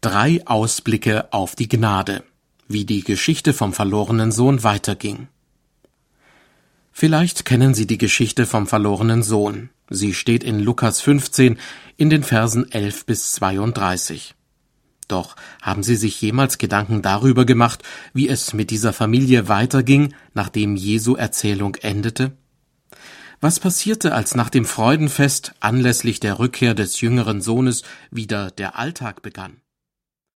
3 Ausblicke auf die Gnade, wie die Geschichte vom verlorenen Sohn weiterging. Vielleicht kennen Sie die Geschichte vom verlorenen Sohn. Sie steht in Lukas 15 in den Versen 11 bis 32. Doch haben Sie sich jemals Gedanken darüber gemacht, wie es mit dieser Familie weiterging, nachdem Jesu Erzählung endete? Was passierte, als nach dem Freudenfest anlässlich der Rückkehr des jüngeren Sohnes wieder der Alltag begann?